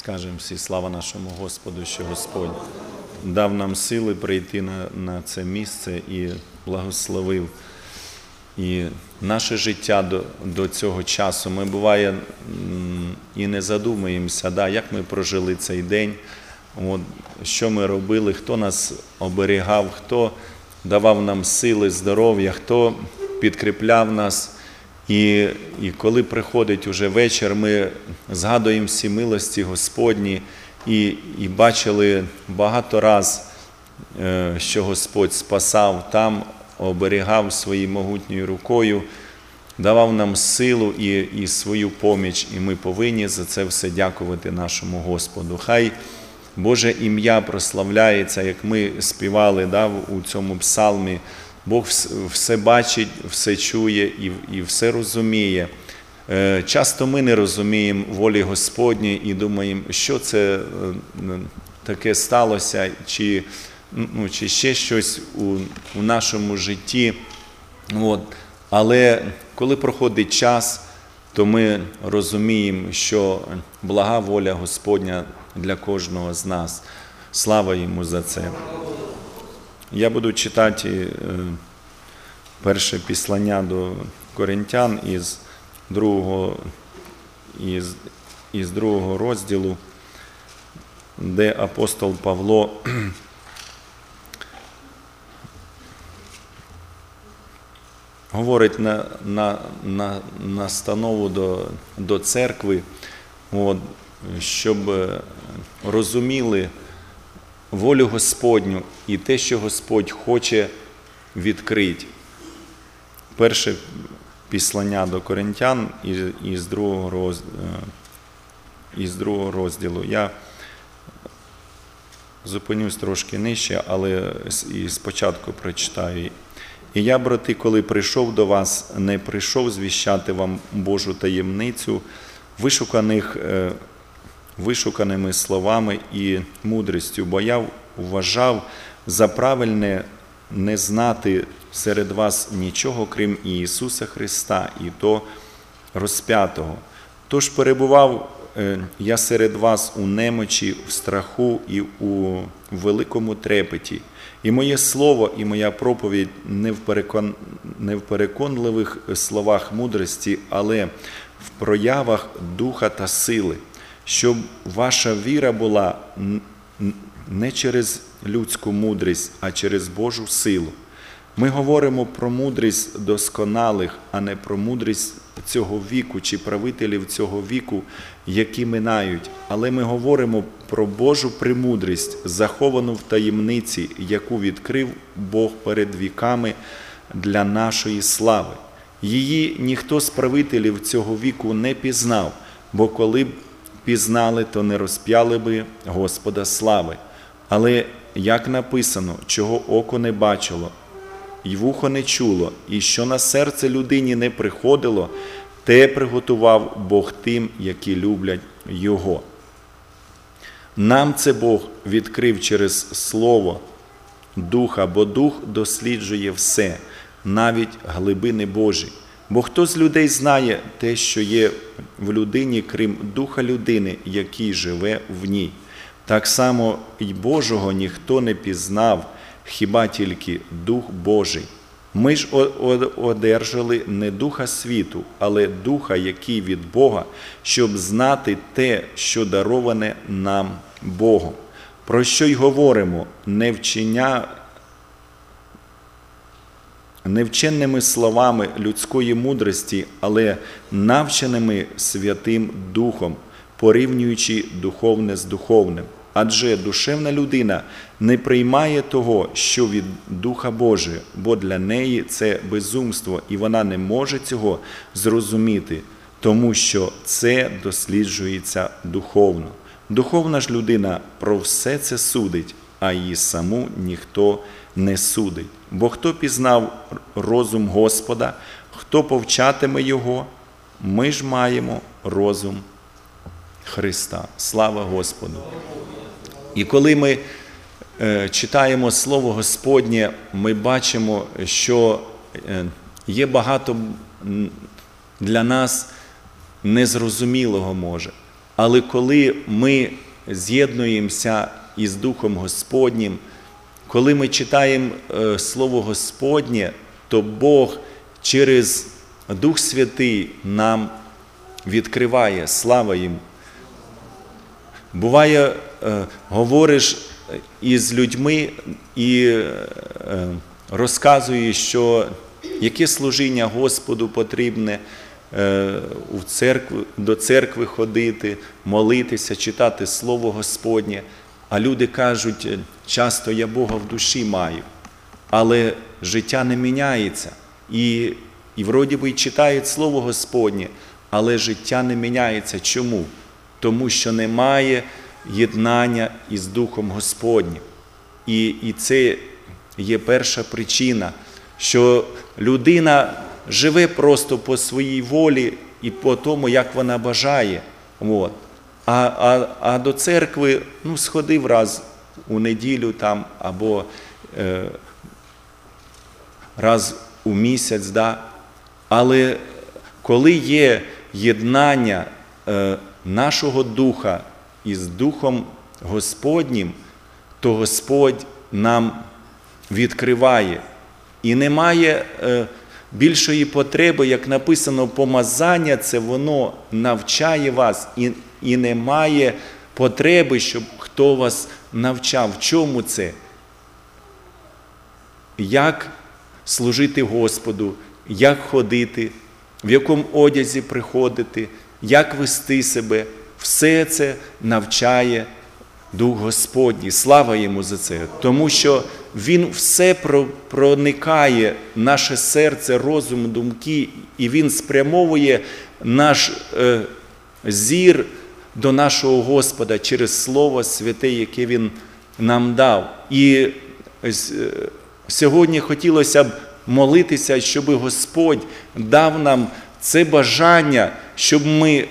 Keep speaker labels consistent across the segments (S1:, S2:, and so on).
S1: скажемо всі слава нашому Господу, що Господь дав нам сили прийти на це місце і благословив. І наше життя до цього часу, ми буває і не задумуємося, як ми прожили цей день, що ми робили, хто нас оберігав, хто давав нам сили, здоров'я, хто підкріпляв нас. І коли приходить уже вечір, ми згадуємо всі милості Господні і бачили багато раз, що Господь спасав там, оберігав своєю могутньою рукою, давав нам силу і свою поміч, і ми повинні за це все дякувати нашому Господу. Хай Боже ім'я прославляється, як ми співали у цьому псалмі. Бог все бачить, все чує і все розуміє. Часто ми не розуміємо волі Господньої і думаємо, що це таке сталося, чи ще щось у нашому житті. Але коли проходить час, то ми розуміємо, що блага воля Господня для кожного з нас. Слава Йому за це. Я буду читати перше післання до Коринтян із другого розділу, де апостол Павло говорить настанову до церкви, щоб розуміли волю Господню і те, що Господь хоче відкрити. Перше післання до Коринтян із другого розділу. Я зупинюсь трошки нижче, але і спочатку прочитаю. «І я, брати, коли прийшов до вас, не прийшов звіщати вам Божу таємницю, вишуканими словами і мудрістю, бо я вважав за правильне не знати серед вас нічого, крім Ісуса Христа, і то розп'ятого. Тож перебував я серед вас у немочі, в страху і у великому трепеті. І моє слово, і моя проповідь не в переконливих словах мудрості, але в проявах духа та сили, щоб ваша віра була не через людську мудрість, а через Божу силу. Ми говоримо про мудрість досконалих, а не про мудрість цього віку чи правителів цього віку, які минають. Але ми говоримо про Божу премудрість, заховану в таємниці, яку відкрив Бог перед віками для нашої слави. Її ніхто з правителів цього віку не пізнав, бо коли б пізнали, то не розп'яли би Господа слави. Але, як написано, чого око не бачило, і вухо не чуло, і що на серце людині не приходило, те приготував Бог тим, які люблять Його. Нам це Бог відкрив через Слово Духа, бо Дух досліджує все, навіть глибини Божі. Бо хто з людей знає те, що є в людині, крім Духа людини, який живе в ній? Так само і Божого ніхто не пізнав, хіба тільки Дух Божий. Ми ж одержали не духа світу, але Духа, який від Бога, щоб знати те, що дароване нам Богом. Про що й говоримо, не вченими словами людської мудрості, але навченими Святим Духом, порівнюючи духовне з духовним. Адже душевна людина не приймає того, що від Духа Божого, бо для неї це безумство, і вона не може цього зрозуміти, тому що це досліджується духовно. Духовна ж людина про все це судить, а її саму ніхто не судить. Бо хто пізнав розум Господа, хто повчатиме Його, ми ж маємо розум Христа. Слава Господу! І коли ми читаємо Слово Господнє, ми бачимо, що є багато для нас незрозумілого може. Але коли ми з'єднуємося із Духом Господнім, коли ми читаємо Слово Господнє, то Бог через Дух Святий нам відкриває, слава Йому. Буває, говориш із людьми і розказуєш, що яке служіння Господу потрібне, до церкви ходити, молитися, читати Слово Господнє. А люди кажуть, часто я Бога в душі маю, але життя не міняється. І вроді би читають Слово Господнє, але життя не міняється. Чому? Тому що немає єднання із Духом Господнім. І це є перша причина, що людина живе просто по своїй волі і по тому, як вона бажає. От. А до церкви, сходив раз у неділю там, або раз у місяць, да. Але коли є єднання нашого духа із Духом Господнім, то Господь нам відкриває. І немає більшої потреби, як написано, помазання, це воно навчає вас. І немає потреби, щоб хто вас навчав. В чому це? Як служити Господу, як ходити, в якому одязі приходити, як вести себе. Все це навчає Дух Господній. Слава Йому за це. Тому що Він все проникає в наше серце, розум, думки, і Він спрямовує наш зір до нашого Господа через Слово Святе, яке Він нам дав. І сьогодні хотілося б молитися, щоб Господь дав нам це бажання, щоб ми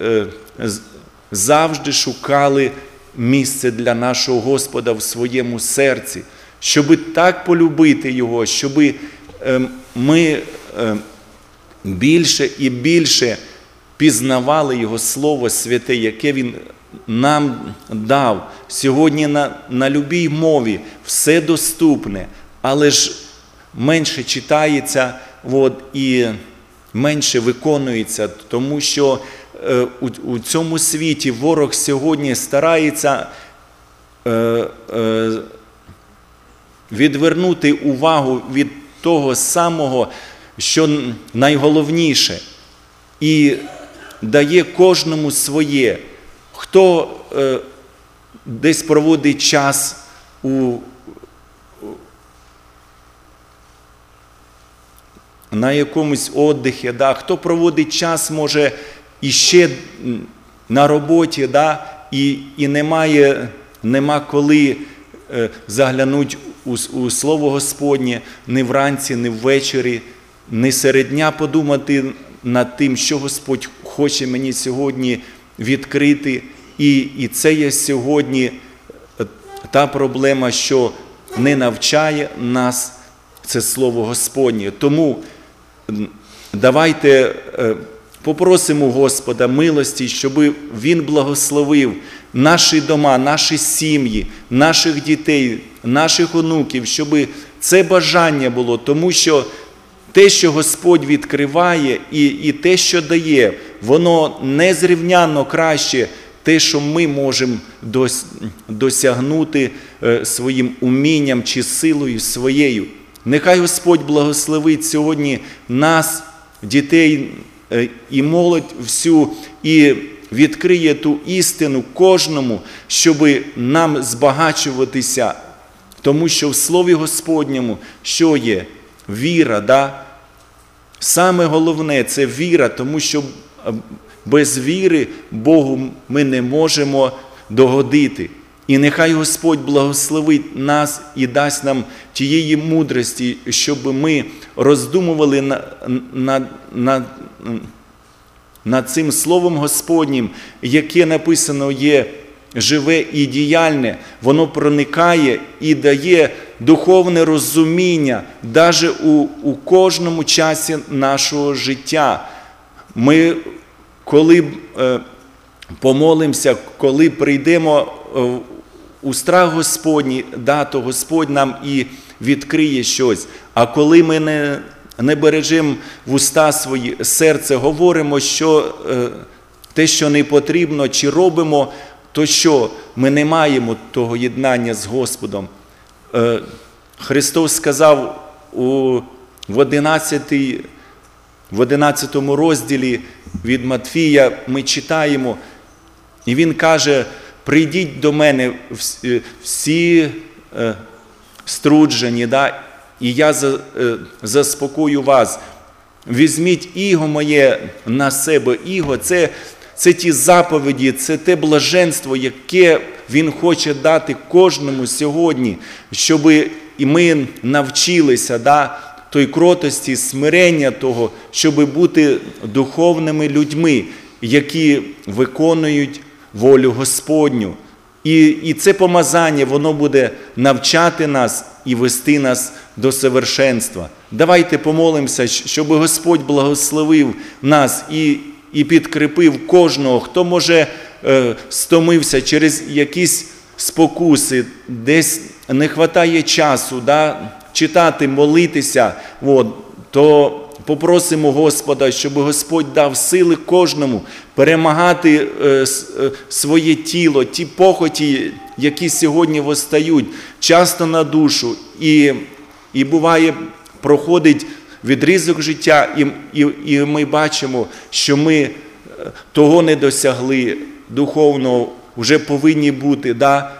S1: завжди шукали місце для нашого Господа в своєму серці, щоб так полюбити Його, щоб ми більше і більше пізнавали Його Слово Святе, яке Він нам дав. Сьогодні на любій мові все доступне, але ж менше читається і менше виконується, тому що у цьому світі ворог сьогодні старається відвернути увагу від того самого, що найголовніше, і дає кожному своє. Хто десь проводить час на якомусь віддихі, да? Хто проводить час, може, іще на роботі, да? І нема коли заглянути у Слово Господнє ні вранці, ні ввечері, ні серед дня подумати над тим, що Господь хоче мені сьогодні відкрити. І це є сьогодні та проблема, що не навчає нас це Слово Господнє. Тому давайте попросимо Господа милості, щоб Він благословив наші дома, наші сім'ї, наших дітей, наших онуків, щоб це бажання було, тому що те, що Господь відкриває, і те, що дає, воно незрівнянно краще те, що ми можемо досягнути своїм умінням чи силою своєю. Нехай Господь благословить сьогодні нас, дітей і молодь всю, і відкриє ту істину кожному, щоб нам збагачуватися. Тому що в Слові Господньому що є? Віра, да? Саме головне – це віра, тому що без віри Богу ми не можемо догодити. І нехай Господь благословить нас і дасть нам тієї мудрості, щоб ми роздумували над цим Словом Господнім, яке написано є живе і діяльне, воно проникає і дає духовне розуміння навіть у кожному часі нашого життя. Ми, коли помолимося, коли прийдемо у страх Господній, то Господь нам і відкриє щось. А коли ми не бережемо вуста свої, серце, говоримо, що те, що не потрібно, чи робимо, то що? Ми не маємо того єднання з Господом. Христос сказав в 11 розділі від Матфія, ми читаємо, і Він каже: «Прийдіть до мене всі струджені, і я заспокою вас. Візьміть іго моє на себе». Іго – це ті заповіді, це те блаженство, яке Він хоче дати кожному сьогодні, щоб і ми навчилися той кротості, смирення того, щоб бути духовними людьми, які виконують волю Господню. І це помазання, воно буде навчати нас і вести нас до совершенства. Давайте помолимося, щоб Господь благословив нас і підкріпив кожного, хто, може, стомився через якісь спокуси, десь не вистачає часу читати, молитися, то попросимо Господа, щоб Господь дав сили кожному перемагати своє тіло, ті похоті, які сьогодні постають часто на душу. І буває, проходить відрізок життя, і ми бачимо, що ми того не досягли духовного, вже повинні бути,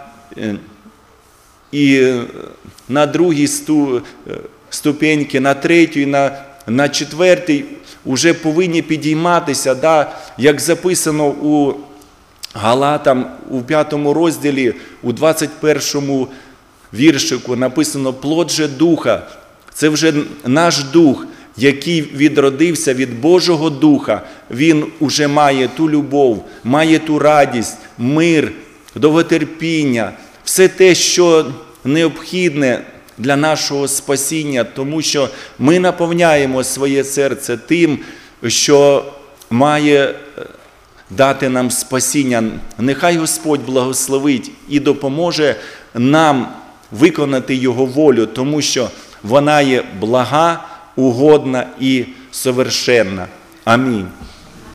S1: і на другій ступеньки, на третій, на четвертій вже повинні підійматися, як записано у Галатам у 5 розділі, у 21 віршику написано: «Плод же Духа». Це вже наш дух, який відродився від Божого Духа. Він уже має ту любов, має ту радість, мир, довготерпіння, все те, що необхідне для нашого спасіння, тому що ми наповняємо своє серце тим, що має дати нам спасіння. Нехай Господь благословить і допоможе нам виконати Його волю, тому що вона є блага, угодна і совершенна. Амінь.